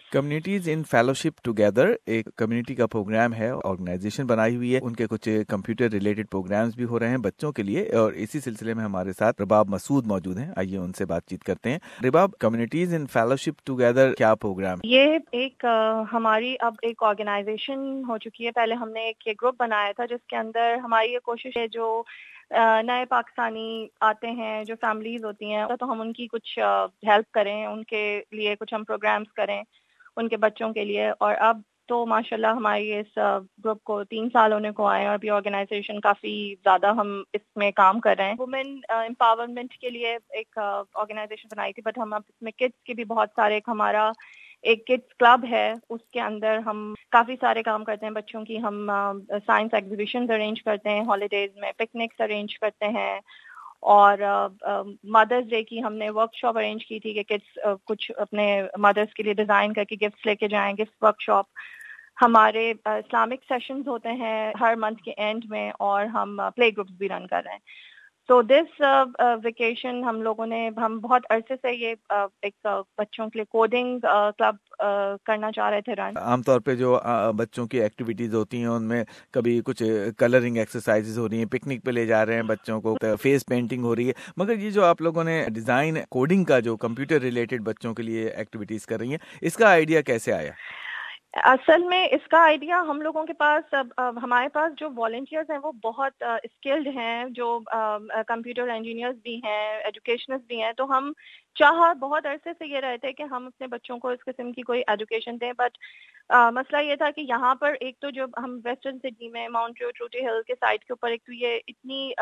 Communities in fellowship together ایک community کا program ہے, آرگنائزیشن بنائی ہوئی ہے, ان کے کچھ کمپیوٹر ریلیٹڈ پروگرامز بھی ہو رہے ہیں بچوں کے لیے, اور اسی سلسلے میں ہمارے ساتھ رباب مسعود موجود ہیں. آئیے ان سے بات چیت کرتے ہیں. Rabab, communities in fellowship together کیا پروگرام؟ یہ ایک ہماری اب ایک آرگنائزیشن ہو چکی ہے. پہلے ہم نے ایک گروپ بنایا تھا جس کے اندر ہماری یہ کوشش ہے جو نئے پاکستانی آتے ہیں, جو فیملیز ہوتی ہیں, تو ہم ان کی کچھ ہیلپ کریں, ان کے لیے کچھ ہم پروگرامز کریں ان کے بچوں کے لیے. اور اب تو ماشاءاللہ ہماری اس گروپ کو 3 سال ہونے کو آئے, اور ابھی آرگنائزیشن کافی زیادہ ہم اس میں کام کر رہے ہیں. وومن امپاورمنٹ کے لیے ایک آرگنائزیشن بنائی تھی, بٹ ہم اب اس میں کڈس کے بھی بہت سارے, ہمارا ایک کڈس کلب ہے, اس کے اندر ہم کافی سارے کام کرتے ہیں بچوں کی. ہم سائنس ایگزیبیشنز ارینج کرتے ہیں, ہالیڈیز میں پکنکس ارینج کرتے ہیں, اور مدرس ڈے کی ہم نے ورک شاپ ارینج کی تھی کہ کڈس کچھ اپنے مدرس کے لیے ڈیزائن کر کے گفٹس لے کے جائیں, گفٹ ورک شاپ. ہمارے اسلامک سیشنز ہوتے ہیں ہر منتھ کے اینڈ میں, اور ہم پلے گروپس بھی رن کر رہے ہیں. تو دس ویکیشن ہم لوگوں نے, ہم بہت عرصے سے یہ ایک بچوں کے لیے کوڈنگ کلب کرنا چاہ رہے تھے رن. عام طور پہ جو بچوں کی ایکٹیویٹیز ہوتی ہیں ان میں کبھی کچھ کلرنگ ایکسرسائزز ہو رہی ہیں, پکنک پہ لے جا رہے ہیں بچوں کو, فیس پینٹنگ ہو رہی ہے, مگر یہ جو آپ لوگوں نے ڈیزائن کوڈنگ کا جو کمپیوٹر ریلیٹڈ بچوں کے لیے ایکٹیویٹیز کر رہی ہیں, اس کا آئیڈیا کیسے آیا؟ اصل میں اس کا آئیڈیا ہم لوگوں کے پاس, ہمارے پاس جو والنٹیئرز ہیں وہ بہت اسکلڈ ہیں, جو کمپیوٹر انجینئرز بھی ہیں, ایجوکیشنسٹ بھی ہیں. تو ہم بہت عرصے سے یہ رہے تھے کہ ہم اپنے بچوں کو اس قسم کی کوئی ایجوکیشن دیں, بٹ مسئلہ یہ تھا کہ یہاں پر ایک تو جو ہم ویسٹرن سڈنی میں ماؤنٹ ٹروٹی ہل کے سائڈ کے اوپر, ایک تو یہ اتنی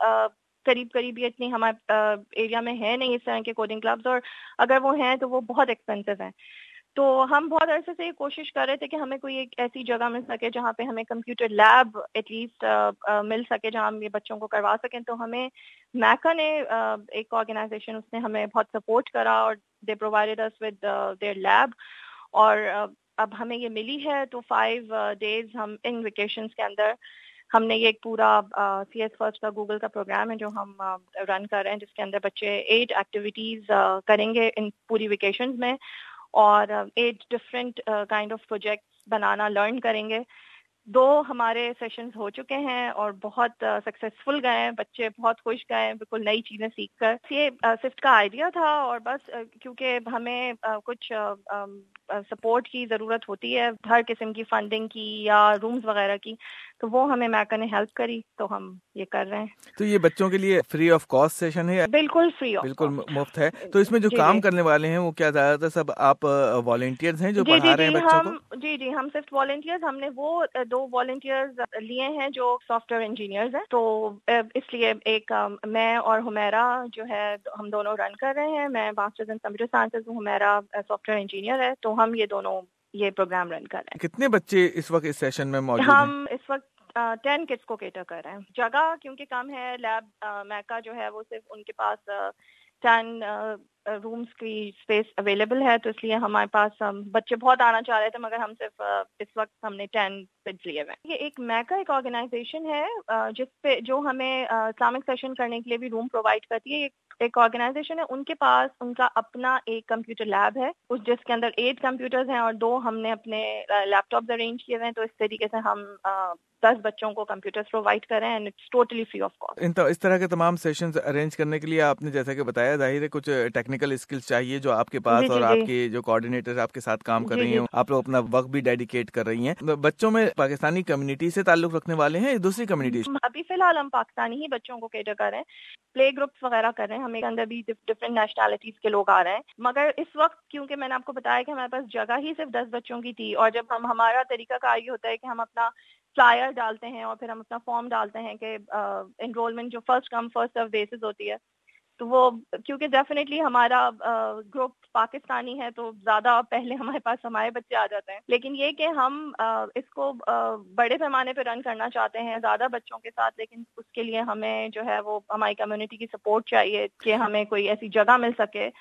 قریب یہ اتنی ہمارے ایریا میں ہے نہیں اس طرح کے کوڈنگ کلبز, اور اگر وہ ہیں تو وہ بہت ایکسپینسو ہیں. تو ہم بہت عرصے سے یہ کوشش کر رہے تھے کہ ہمیں کوئی ایک ایسی جگہ مل سکے جہاں پہ ہمیں کمپیوٹر لیب ایٹ لیسٹ مل سکے جہاں ہم یہ بچوں کو کروا سکیں. تو ہمیں میکا نے ایک آرگنائزیشن, اس نے ہمیں بہت سپورٹ کرا, اور they provided us with their lab, اور اب ہمیں یہ ملی ہے. تو 5 days ہم ان ویکیشنز کے اندر ہم نے یہ ایک پورا سی ایس فرسٹ کا گوگل کا پروگرام ہے جو ہم رن کر رہے ہیں, جس کے اندر بچے 8 ایکٹیویٹیز کریں گے ان پوری ویکیشنز میں, اور 8 ڈفرینٹ کائنڈ آف پروجیکٹس بنانا لرن کریں گے. 2 ہمارے سیشنز ہو چکے ہیں اور بہت سکسیسفل گئے ہیں, بچے بہت خوش گئے ہیں بالکل نئی چیزیں سیکھ کر. یہ سفٹ کا آئیڈیا تھا, اور بس کیونکہ ہمیں کچھ سپورٹ کی ضرورت ہوتی ہے, ہر قسم کی فنڈنگ کی یا رومز وغیرہ کی, تو وہ ہمیں میکا نے ہیلپ کری, تو ہم یہ کر رہے ہیں. تو یہ بچوں کے لیے فری آف کاسٹ سیشن ہے؟ بالکل فری آف, بالکل مفت ہے. تو اس میں جو کام کرنے والے ہیں وہ کیا زیادہ تر سب آپ والنٹیئرز ہیں جو پڑھا رہے ہیں بچوں کو؟ جی ہم صرف والنٹیئرز, ہم نے وہ 2 والنٹیئرز لیے ہیں جو سافٹ ویئر انجینئرز ہیں. تو اس لیے ایک میں اور حمیرہ جو ہے ہم دونوں رن کر رہے ہیں. میں ماسٹرز ان کمپیوٹر سائنسز ہوں, حمیرہ سافٹ ویئر انجینئر ہے. تو ہم یہ دونوں یہ پروگرام رن کر رہے ہیں. کتنے بچے اس وقت اس سیشن میں موجود ہیں؟ ہم اس وقت 10 کڈس کو کیٹر کر رہے ہیں. جگہ کیونکہ کم ہے, لیب میکا جو ہے وہ صرف ان کے پاس 10 رومز کی اسپیس اویلیبل ہے, تو اس لیے ہمارے پاس بچے بہت آنا چاہ رہے تھے, مگر ہم صرف اس وقت ہم نے 10 کڈس لیے ہوئے. یہ ایک میکا ایک آرگنائزیشن ہے جس پہ جو ہمیں اسلامک سیشن کرنے کے لیے بھی روم پرووائڈ کرتی ہے. ایک آرگنائزیشن ہے, ان کے پاس ان کا اپنا ایک کمپیوٹر لیب ہے جس کے اندر 8 کمپیوٹرز ہیں, اور 2 ہم نے اپنے لیپ ٹاپز ارینج کیے ہوئے ہیں. تو اس طریقے سے ہم 10 بچوں کو کمپیوٹرز پرووائڈ کر رہے ہیں, and it's totally free of cost. اس طرح کے تمام سیشنز ارینج کرنے کے لیے آپ نے جیسا کہ بتایا, ظاہر ہے کچھ ٹیکنیکل اسکلز چاہیے جو آپ کے پاس, اور آپ کے جو کوآرڈینیٹر آپ کے ساتھ کام کر رہی ہیں, آپ لوگ اپنا وقت بھی ڈیڈیکیٹ کر رہی ہیں. بچوں میں پاکستانی کمیونٹی سے تعلق رکھنے والے ہیں یا دوسری کمیونٹی؟ ابھی فی الحال ہم پاکستانی ہی بچوں کو کیٹر کر رہے ہیں, پلے گروپس وغیرہ کر رہے ہیں. ہمیں اندر بھی ڈفرینٹ نیشنلٹیز کے لوگ آ رہے ہیں, مگر اس وقت کیونکہ میں نے آپ کو بتایا کہ ہمارے پاس جگہ ہی صرف 10 بچوں کی تھی, اور جب ہمارا طریقہ کار یہ ہوتا ہے کہ ہم اپنا فلائر ڈالتے ہیں اور پھر ہم اپنا فارم ڈالتے ہیں کہ انرولمنٹ جو first come first serve basis ہوتی ہے, تو وہ کیونکہ ڈیفینیٹلی ہمارا گروپ پاکستانی ہے تو زیادہ پہلے ہمارے پاس ہمارے بچے آ جاتے ہیں. لیکن یہ کہ ہم اس کو بڑے پیمانے پہ رن کرنا چاہتے ہیں زیادہ بچوں کے ساتھ, لیکن اس کے لیے ہمیں جو ہے وہ ہماری کمیونٹی کی سپورٹ چاہیے کہ ہمیں کوئی ایسی جگہ مل سکے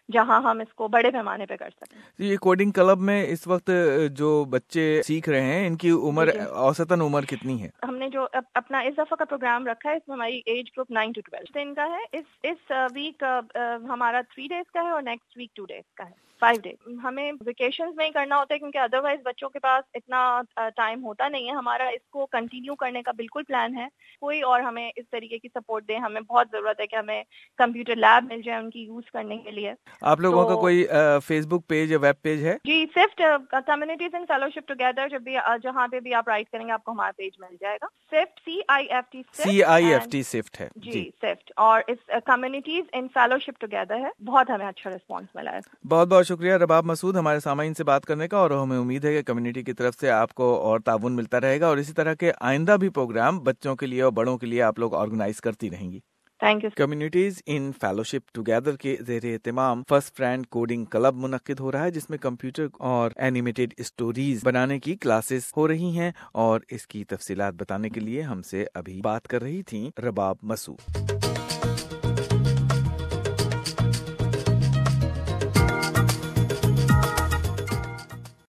جہاں ہم اس کو بڑے پیمانے پہ کر سکیں. یہ کوڈنگ کلب میں اس وقت جو بچے سیکھ رہے ہیں ان کی عمر اوسطاً عمر کتنی ہے؟ ہم نے جو اپنا اس دفعہ کا پروگرام رکھا ہے اس میں ہماری ایج گروپ 9 to 12 دن کا ہے. اس ویک ہمارا 3 days کا ہے اور نیکسٹ ویک 2 days کا ہے. 5 days ہمیں ویکیشنز میں ہی کرنا ہوتا ہے کیونکہ ادروائز بچوں کے پاس اتنا ٹائم ہوتا نہیں ہے. ہمارا اس کو کنٹینیو کرنے کا بالکل پلان ہے. کوئی اور ہمیں اس طریقے کی سپورٹ دے. ہمیں بہت ضرورت ہے کہ ہمیں کمپیوٹر لیب مل جائے ان کی یوز کرنے کے لیے. آپ لوگوں کا کوئی فیس بک پیج یا ویب پیج ہے؟ جی CIFT communities and fellowship together جب بھی جہاں پہ بھی آپ رائٹ کریں گے آپ کو ہمارا پیج مل جائے گا. سفٹ CIFT سفٹ ہے جی سفٹ. اور اس کمیونٹیز اینڈ فیلوشپ ٹوگیدر ہے. بہت ہمیں اچھا رسپانس ملا ہے. بہت بہت شکریہ رباب مسعود ہمارے سامعین سے بات کرنے کا، اور ہمیں امید ہے کہ کمیونٹی کی طرف سے آپ کو اور تعاون ملتا رہے گا اور اسی طرح کے آئندہ بھی پروگرام بچوں کے لیے اور بڑوں کے لیے آپ لوگ آرگنائز کرتی رہیں گی. Thank you. Communities in fellowship together کے زیر اہتمام فرسٹ فرینڈ کوڈنگ کلب منعقد ہو رہا ہے جس میں کمپیوٹر اور اینیمیٹڈ اسٹوریز بنانے کی کلاسز ہو رہی ہیں، اور اس کی تفصیلات بتانے کے لیے ہم سے ابھی بات کر رہی تھیں رباب مسعود.